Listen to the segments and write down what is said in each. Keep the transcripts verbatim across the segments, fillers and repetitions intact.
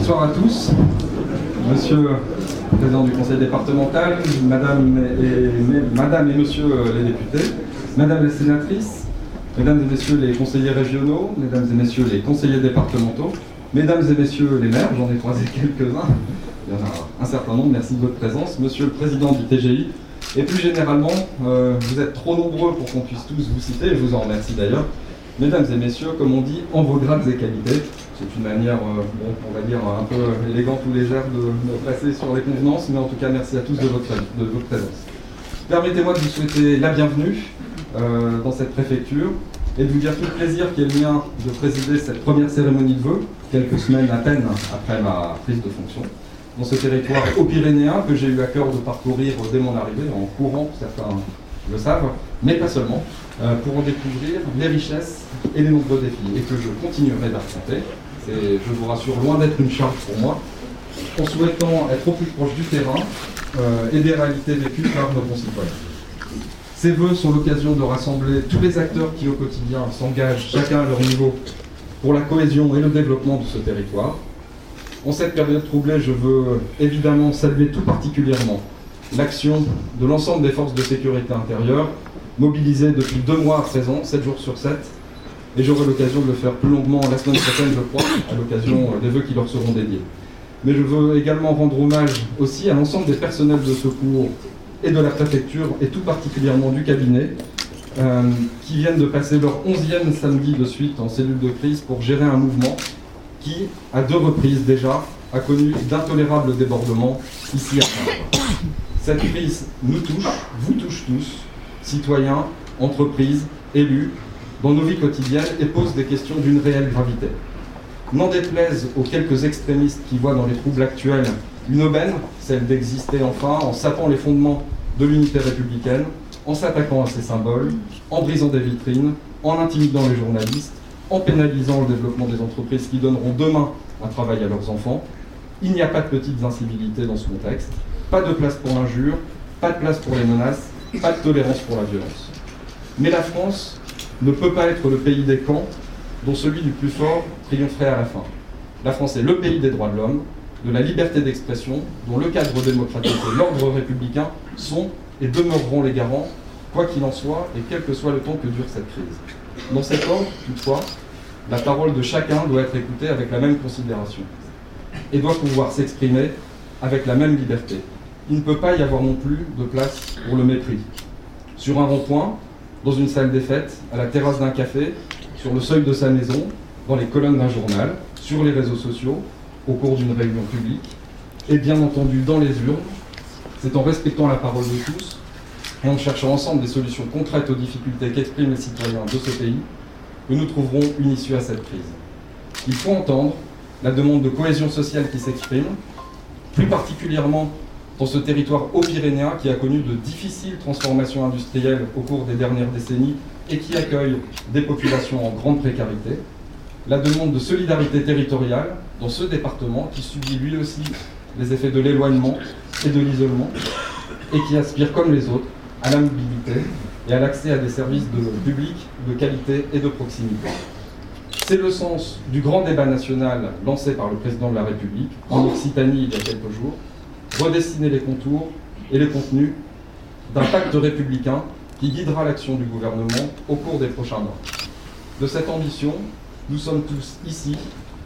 Bonsoir à tous. Monsieur le Président du Conseil départemental, Madame et, Madame et Monsieur les députés, Madame les sénatrices, Mesdames et Messieurs les conseillers régionaux, Mesdames et Messieurs les conseillers départementaux, Mesdames et Messieurs les maires, j'en ai croisé quelques-uns, il y en a un certain nombre, merci de votre présence, Monsieur le Président du T G I, et plus généralement, euh, vous êtes trop nombreux pour qu'on puisse tous vous citer, et je vous en remercie d'ailleurs, Mesdames et Messieurs, comme on dit, en vos grades et qualités. C'est une manière, euh, bon, on va dire, un peu élégante ou légère de me passer sur les convenances, mais en tout cas, merci à tous de votre, de votre présence. Permettez-moi de vous souhaiter la bienvenue euh, dans cette préfecture et de vous dire tout le plaisir qui est le mien de présider cette première cérémonie de vœux, quelques semaines à peine après ma prise de fonction, dans ce territoire haut-pyrénéen que j'ai eu à cœur de parcourir dès mon arrivée, en courant, certains le savent, mais pas seulement, euh, pour en découvrir les richesses et les nombreux défis, et que je continuerai d'affronter. C'est, je vous rassure, loin d'être une charge pour moi, en souhaitant être au plus proche du terrain euh, et des réalités vécues par nos concitoyens. Ces vœux sont l'occasion de rassembler tous les acteurs qui, au quotidien, s'engagent, chacun à leur niveau, pour la cohésion et le développement de ce territoire. En cette période troublée, je veux évidemment saluer tout particulièrement l'action de l'ensemble des forces de sécurité intérieure, mobilisées depuis deux mois à présent, sept jours sur sept, et j'aurai l'occasion de le faire plus longuement la semaine prochaine, je crois, à l'occasion des vœux qui leur seront dédiés. Mais je veux également rendre hommage aussi à l'ensemble des personnels de secours et de la préfecture, et tout particulièrement du cabinet, euh, qui viennent de passer leur onzième samedi de suite en cellule de crise pour gérer un mouvement qui, à deux reprises déjà, a connu d'intolérables débordements ici à Saint-Ouen. Cette crise nous touche, vous touche tous, citoyens, entreprises, élus, dans nos vies quotidiennes et pose des questions d'une réelle gravité. N'en déplaise aux quelques extrémistes qui voient dans les troubles actuels une aubaine, celle d'exister enfin en sapant les fondements de l'unité républicaine, en s'attaquant à ses symboles, en brisant des vitrines, en intimidant les journalistes, en pénalisant le développement des entreprises qui donneront demain un travail à leurs enfants. Il n'y a pas de petites incivilités dans ce contexte, pas de place pour l'injure, pas de place pour les menaces, pas de tolérance pour la violence. Mais la France ne peut pas être le pays des camps dont celui du plus fort triompherait à la fin. La France est le pays des droits de l'homme, de la liberté d'expression, dont le cadre démocratique et l'ordre républicain sont et demeureront les garants, quoi qu'il en soit et quel que soit le temps que dure cette crise. Dans cet ordre, toutefois, la parole de chacun doit être écoutée avec la même considération et doit pouvoir s'exprimer avec la même liberté. Il ne peut pas y avoir non plus de place pour le mépris. Sur un rond-point, dans une salle des fêtes, à la terrasse d'un café, sur le seuil de sa maison, dans les colonnes d'un journal, sur les réseaux sociaux, au cours d'une réunion publique, et bien entendu dans les urnes, c'est en respectant la parole de tous et en cherchant ensemble des solutions concrètes aux difficultés qu'expriment les citoyens de ce pays que nous trouverons une issue à cette crise. Il faut entendre la demande de cohésion sociale qui s'exprime, plus particulièrement dans ce territoire haut-pyrénéen qui a connu de difficiles transformations industrielles au cours des dernières décennies et qui accueille des populations en grande précarité, la demande de solidarité territoriale dans ce département qui subit lui aussi les effets de l'éloignement et de l'isolement et qui aspire comme les autres à la mobilité et à l'accès à des services de publics de qualité et de proximité. C'est le sens du grand débat national lancé par le président de la République en Occitanie il y a quelques jours, redessiner les contours et les contenus d'un pacte républicain qui guidera l'action du gouvernement au cours des prochains mois. De cette ambition, nous sommes tous ici,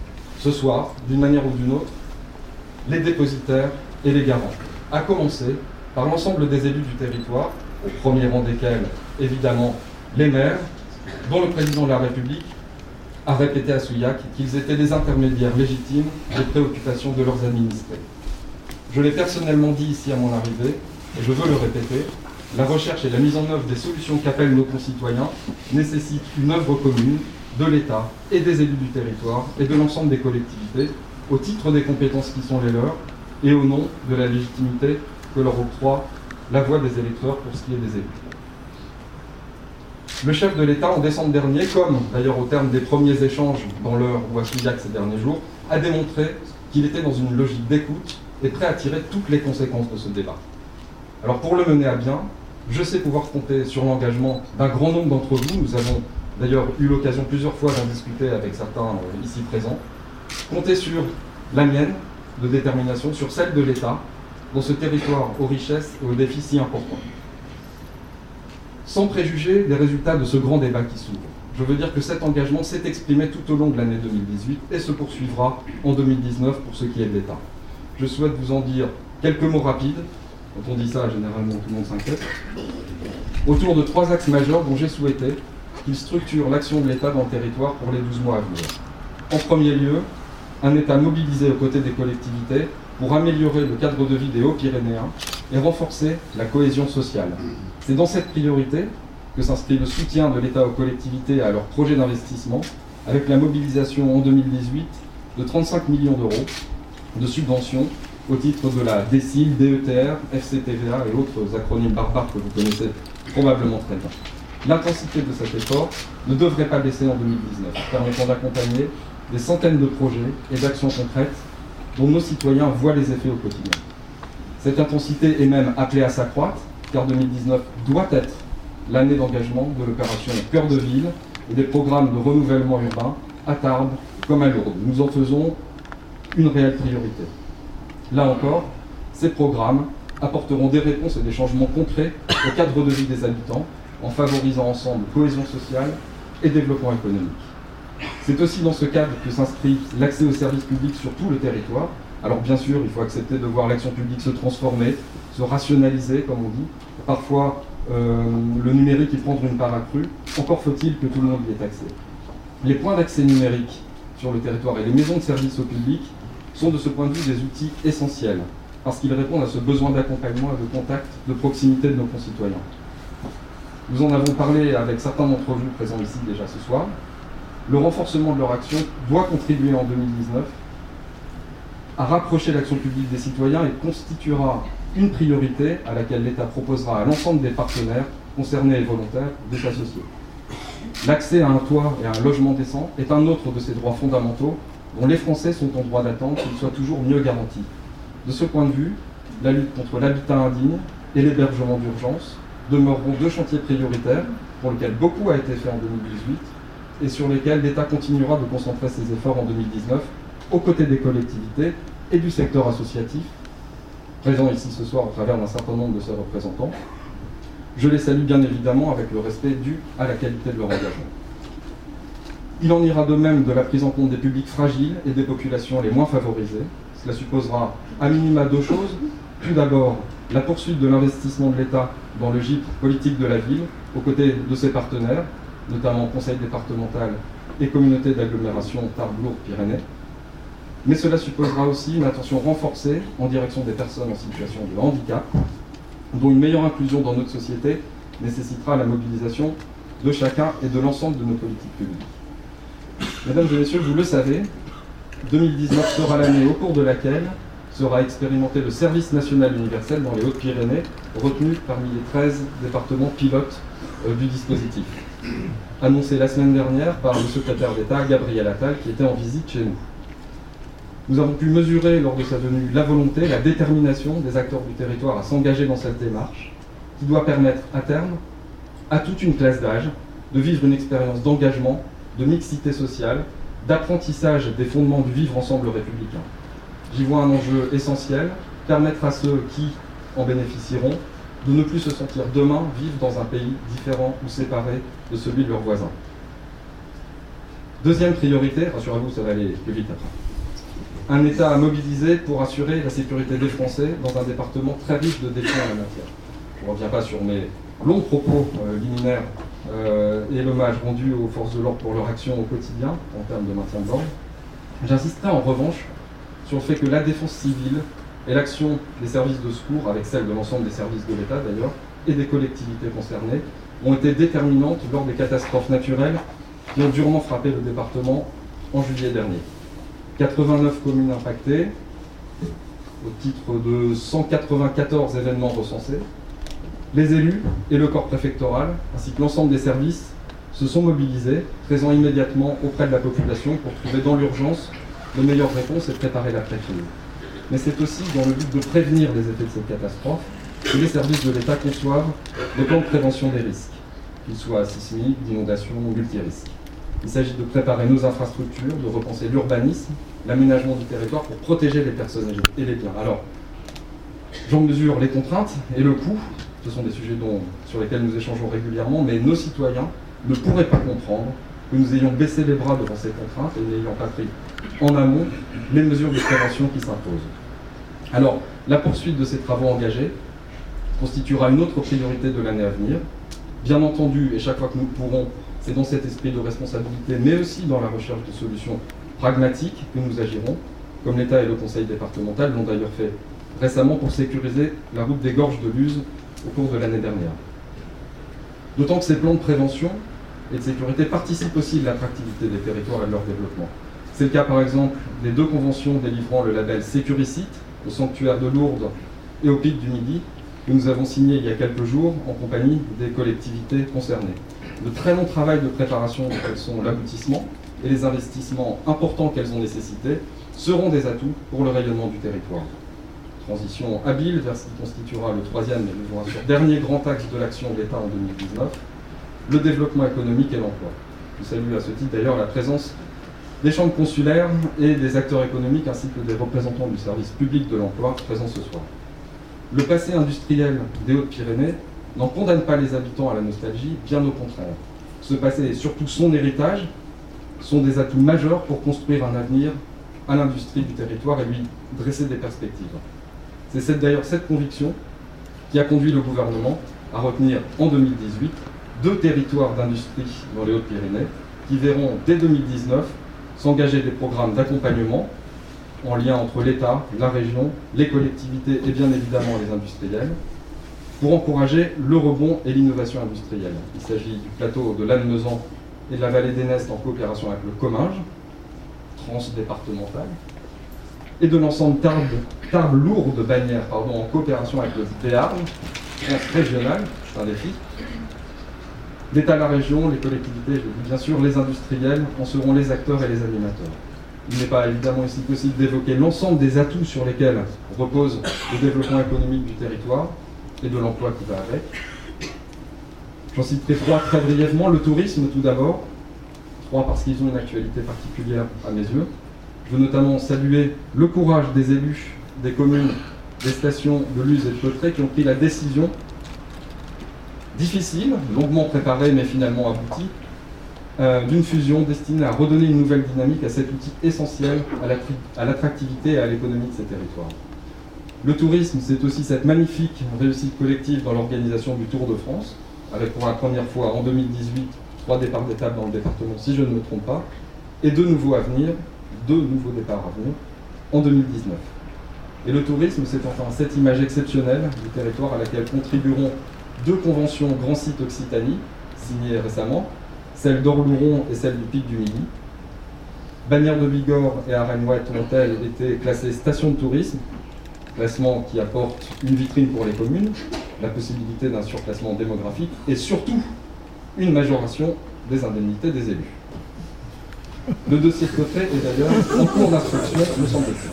ce soir, d'une manière ou d'une autre, les dépositaires et les garants, à commencer par l'ensemble des élus du territoire, au premier rang desquels, évidemment, les maires, dont le président de la République a répété à Souillac qu'ils étaient des intermédiaires légitimes des préoccupations de leurs administrés. Je l'ai personnellement dit ici à mon arrivée, et je veux le répéter, la recherche et la mise en œuvre des solutions qu'appellent nos concitoyens nécessitent une œuvre commune de l'État et des élus du territoire et de l'ensemble des collectivités, au titre des compétences qui sont les leurs et au nom de la légitimité que leur octroie la voix des électeurs pour ce qui est des élus. Le chef de l'État, en décembre dernier, comme d'ailleurs au terme des premiers échanges dans l'heure ou à Souillac ces derniers jours, a démontré qu'il était dans une logique d'écoute et prêt à tirer toutes les conséquences de ce débat. Alors pour le mener à bien, je sais pouvoir compter sur l'engagement d'un grand nombre d'entre vous. Nous avons d'ailleurs eu l'occasion plusieurs fois d'en discuter avec certains euh, ici présents. Comptez sur la mienne de détermination sur celle de l'État, dans ce territoire aux richesses et aux défis si importants. Sans préjuger des résultats de ce grand débat qui s'ouvre, je veux dire que cet engagement s'est exprimé tout au long de l'année deux mille dix-huit et se poursuivra en deux mille dix-neuf pour ce qui est de l'État. Je souhaite vous en dire quelques mots rapides. Quand on dit ça, généralement tout le monde s'inquiète. Autour de trois axes majeurs dont j'ai souhaité qu'ils structurent l'action de l'État dans le territoire pour les douze mois à venir. En premier lieu, un État mobilisé aux côtés des collectivités pour améliorer le cadre de vie des Hauts-Pyrénéens et renforcer la cohésion sociale. C'est dans cette priorité que s'inscrit le soutien de l'État aux collectivités et à leurs projets d'investissement, avec la mobilisation en deux mille dix-huit de trente-cinq millions d'euros de subventions au titre de la D C I L, D E T R, F C T V A et autres acronymes barbares que vous connaissez probablement très bien. L'intensité de cet effort ne devrait pas baisser en deux mille dix-neuf, permettant d'accompagner des centaines de projets et d'actions concrètes dont nos citoyens voient les effets au quotidien. Cette intensité est même appelée à s'accroître, car deux mille dix-neuf doit être l'année d'engagement de l'opération Cœur de Ville et des programmes de renouvellement urbain à Tarbes comme à Lourdes. Nous en faisons une réelle priorité. Là encore, ces programmes apporteront des réponses et des changements concrets au cadre de vie des habitants, en favorisant ensemble cohésion sociale et développement économique. C'est aussi dans ce cadre que s'inscrit l'accès aux services publics sur tout le territoire. Alors bien sûr, il faut accepter de voir l'action publique se transformer, se rationaliser, comme on dit. Parfois, euh, le numérique y prendre une part accrue. Encore faut-il que tout le monde y ait accès. Les points d'accès numérique sur le territoire et les maisons de services au public sont de ce point de vue des outils essentiels, parce qu'ils répondent à ce besoin d'accompagnement et de contact, de proximité de nos concitoyens. Nous en avons parlé avec certains d'entre vous présents ici déjà ce soir. Le renforcement de leur action doit contribuer en deux mille dix-neuf à rapprocher l'action publique des citoyens et constituera une priorité à laquelle l'État proposera à l'ensemble des partenaires concernés et volontaires de s'associer. L'accès à un toit et à un logement décent est un autre de ces droits fondamentaux dont les Français sont en droit d'attendre qu'ils soient toujours mieux garantis. De ce point de vue, la lutte contre l'habitat indigne et l'hébergement d'urgence demeureront deux chantiers prioritaires pour lesquels beaucoup a été fait en deux mille dix-huit et sur lesquels l'État continuera de concentrer ses efforts en deux mille dix-neuf aux côtés des collectivités et du secteur associatif, présent ici ce soir au travers d'un certain nombre de ses représentants. Je les salue bien évidemment avec le respect dû à la qualité de leur engagement. Il en ira de même de la prise en compte des publics fragiles et des populations les moins favorisées. Cela supposera à minima deux choses. Tout d'abord, la poursuite de l'investissement de l'État dans le G I P politique de la ville, aux côtés de ses partenaires, notamment Conseil départemental et Communauté d'agglomération Tarbes-Lourdes-Pyrénées. Mais cela supposera aussi une attention renforcée en direction des personnes en situation de handicap, dont une meilleure inclusion dans notre société nécessitera la mobilisation de chacun et de l'ensemble de nos politiques publiques. Mesdames et messieurs, vous le savez, deux mille dix-neuf sera l'année au cours de laquelle sera expérimenté le service national universel dans les Hautes-Pyrénées, retenu parmi les treize départements pilotes euh, du dispositif. Annoncé la semaine dernière par le secrétaire d'État, Gabriel Attal, qui était en visite chez nous. Nous avons pu mesurer lors de sa venue la volonté, la détermination des acteurs du territoire à s'engager dans cette démarche, qui doit permettre à terme à toute une classe d'âge de vivre une expérience d'engagement, de mixité sociale, d'apprentissage des fondements du vivre ensemble républicain. J'y vois un enjeu essentiel, permettre à ceux qui en bénéficieront de ne plus se sentir demain vivre dans un pays différent ou séparé de celui de leurs voisins. Deuxième priorité, rassurez-vous, ça va aller plus vite après. Un État à mobiliser pour assurer la sécurité des Français dans un département très riche de défis en la matière. Je ne reviens pas sur mes longs propos euh, liminaires euh, et l'hommage rendu aux forces de l'ordre pour leur action au quotidien en termes de maintien de l'ordre. J'insisterai en revanche sur le fait que la défense civile et l'action des services de secours, avec celle de l'ensemble des services de l'État d'ailleurs, et des collectivités concernées, ont été déterminantes lors des catastrophes naturelles qui ont durement frappé le département en juillet dernier. quatre-vingt-neuf communes impactées, au titre de cent quatre-vingt-quatorze événements recensés. Les élus et le corps préfectoral, ainsi que l'ensemble des services, se sont mobilisés, présents immédiatement auprès de la population pour trouver dans l'urgence de meilleures réponses et préparer l'après-crise. Mais c'est aussi dans le but de prévenir les effets de cette catastrophe que les services de l'État conçoivent des plans de prévention des risques, qu'ils soient sismiques, d'inondations ou multirisques. Il s'agit de préparer nos infrastructures, de repenser l'urbanisme l'aménagement du territoire pour protéger les personnes et les biens. Alors, j'en mesure les contraintes et le coût. Ce sont des sujets dont, sur lesquels nous échangeons régulièrement, mais nos citoyens ne pourraient pas comprendre que nous ayons baissé les bras devant ces contraintes et n'ayant pas pris en amont les mesures de prévention qui s'imposent. Alors, la poursuite de ces travaux engagés constituera une autre priorité de l'année à venir. Bien entendu, et chaque fois que nous le pourrons, c'est dans cet esprit de responsabilité, mais aussi dans la recherche de solutions pragmatiques que nous agirons, comme l'État et le Conseil départemental l'ont d'ailleurs fait récemment pour sécuriser la route des Gorges de Luz au cours de l'année dernière. D'autant que ces plans de prévention et de sécurité participent aussi de l'attractivité des territoires et de leur développement. C'est le cas par exemple des deux conventions délivrant le label Sécuricite au sanctuaire de Lourdes et au Pic du Midi, que nous avons signé il y a quelques jours en compagnie des collectivités concernées. Le très long travail de préparation dont elles sont l'aboutissement et les investissements importants qu'elles ont nécessités seront des atouts pour le rayonnement du territoire. Transition habile vers ce qui constituera le troisième et je vous rassure, dernier grand axe de l'action de l'État en deux mille dix-neuf, le développement économique et l'emploi. Je salue à ce titre d'ailleurs la présence des chambres consulaires et des acteurs économiques ainsi que des représentants du service public de l'emploi présents ce soir. Le passé industriel des Hautes-Pyrénées n'en condamne pas les habitants à la nostalgie, bien au contraire. Ce passé et surtout son héritage sont des atouts majeurs pour construire un avenir à l'industrie du territoire et lui dresser des perspectives. C'est d'ailleurs cette conviction qui a conduit le gouvernement à retenir en deux mille dix-huit deux territoires d'industrie dans les Hautes-Pyrénées qui verront dès deux mille dix-neuf s'engager des programmes d'accompagnement en lien entre l'État, la région, les collectivités et bien évidemment les industriels pour encourager le rebond et l'innovation industrielle. Il s'agit du plateau de Lannemezan et de la vallée d'Enest en coopération avec le Comminges, transdépartemental, et de l'ensemble Tarbes-Lourdes-Bagnères en coopération avec le Béarn, transrégional, c'est un défi. L'État, la région, les collectivités, je dis bien sûr, les industriels en seront les acteurs et les animateurs. Il n'est pas évidemment ici possible d'évoquer l'ensemble des atouts sur lesquels repose le développement économique du territoire et de l'emploi qui va avec. J'en citerai trois très brièvement. Le tourisme, tout d'abord. Trois parce qu'ils ont une actualité particulière à mes yeux. Je veux notamment saluer le courage des élus des communes, des stations de Luz et de Cauterets qui ont pris la décision difficile, longuement préparée mais finalement aboutie, euh, d'une fusion destinée à redonner une nouvelle dynamique à cet outil essentiel à l'attractivité et à l'économie de ces territoires. Le tourisme, c'est aussi cette magnifique réussite collective dans l'organisation du Tour de France, avec pour la première fois en deux mille dix-huit trois départs d'étape dans le département, si je ne me trompe pas, et deux nouveaux à venir, deux nouveaux départs à venir en deux mille dix-neuf. Et le tourisme, c'est enfin cette image exceptionnelle du territoire à laquelle contribueront deux conventions Grand Site Occitanie, signées récemment, celle d'Orlouron et celle du Pic du Midi. Bagnères de Bigorre et Arenouette ont-elles été classées stations de tourisme, classement qui apporte une vitrine pour les communes, la possibilité d'un surclassement démographique et surtout une majoration des indemnités des élus. Le dossier de Cauterets est d'ailleurs en cours d'instruction, me semble-t-il.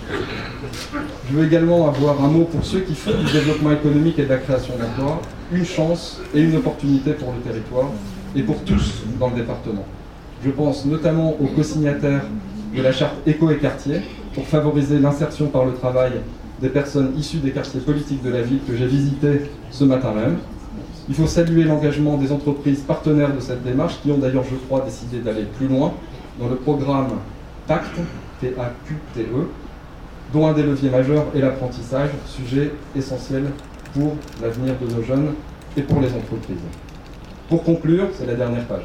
Je veux également avoir un mot pour ceux qui font du développement économique et de la création d'emplois, une chance et une opportunité pour le territoire et pour tous dans le département. Je pense notamment aux co-signataires de la charte Éco et Quartier pour favoriser l'insertion par le travail des personnes issues des quartiers politiques de la ville que j'ai visités ce matin même. Il faut saluer l'engagement des entreprises partenaires de cette démarche qui ont d'ailleurs, je crois, décidé d'aller plus loin dans le programme PACT, P A Q T E, dont un des leviers majeurs est l'apprentissage, sujet essentiel pour l'avenir de nos jeunes et pour les entreprises. Pour conclure, c'est la dernière page.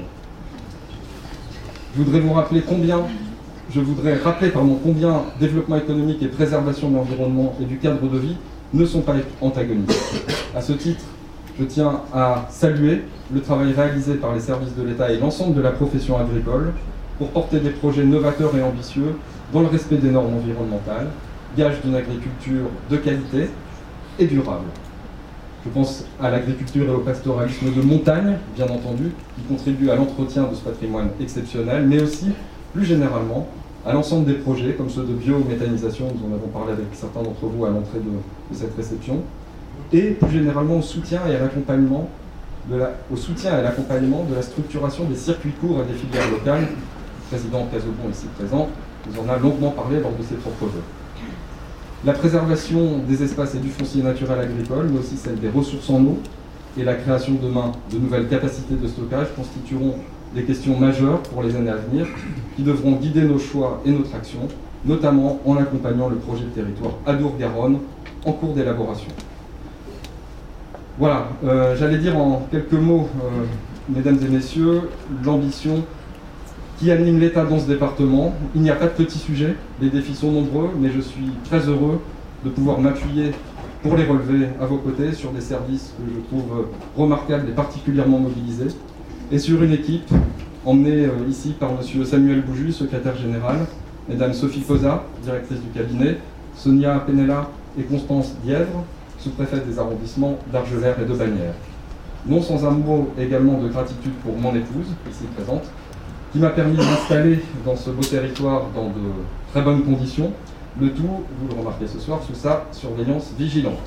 Je voudrais vous rappeler combien, je voudrais rappeler pardon, combien développement économique et préservation de l'environnement et du cadre de vie ne sont pas antagonistes. À ce titre, je tiens à saluer le travail réalisé par les services de l'État et l'ensemble de la profession agricole pour porter des projets novateurs et ambitieux dans le respect des normes environnementales, gage d'une agriculture de qualité et durable. Je pense à l'agriculture et au pastoralisme de montagne, bien entendu, qui contribuent à l'entretien de ce patrimoine exceptionnel, mais aussi, plus généralement, à l'ensemble des projets, comme ceux de biométhanisation, nous en avons parlé avec certains d'entre vous à l'entrée de, de cette réception, et plus généralement au soutien et à l'accompagnement de la, au soutien et à l'accompagnement de la structuration des circuits courts et des filières locales. Le président Cazobon ici présent nous en a longuement parlé lors de ses propres vœux. La préservation des espaces et du foncier naturel agricole, mais aussi celle des ressources en eau et la création demain de nouvelles capacités de stockage constitueront des questions majeures pour les années à venir qui devront guider nos choix et notre action, notamment en accompagnant le projet de territoire Adour-Garonne en cours d'élaboration. Voilà, euh, j'allais dire en quelques mots, euh, mesdames et messieurs, l'ambition qui anime l'État dans ce département. Il n'y a pas de petits sujets, les défis sont nombreux, mais je suis très heureux de pouvoir m'appuyer pour les relever à vos côtés sur des services que je trouve remarquables et particulièrement mobilisés, et sur une équipe emmenée euh, ici par M. Samuel Bouju, secrétaire général, Mesdames Sophie Posa, directrice du cabinet, Sonia Penella et Constance Dièvre, sous-préfète des arrondissements d'Argelès et de Bagnères. Non sans un mot également de gratitude pour mon épouse, ici présente, qui m'a permis de m'installer dans ce beau territoire dans de très bonnes conditions, le tout, vous le remarquez ce soir, sous sa surveillance vigilante.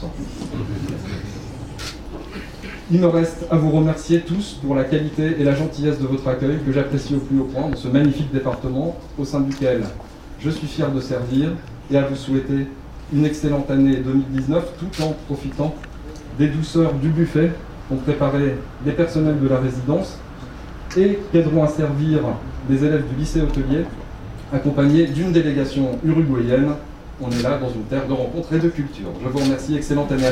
Il me reste à vous remercier tous pour la qualité et la gentillesse de votre accueil que j'apprécie au plus haut point dans ce magnifique département au sein duquel je suis fier de servir, et à vous souhaiter une excellente année deux mille dix-neuf tout en profitant des douceurs du buffet qu'ont préparé les personnels de la résidence et qui aideront à servir les élèves du lycée hôtelier accompagnés d'une délégation uruguayenne. On est là dans une terre de rencontre et de culture. Je vous remercie, excellente année à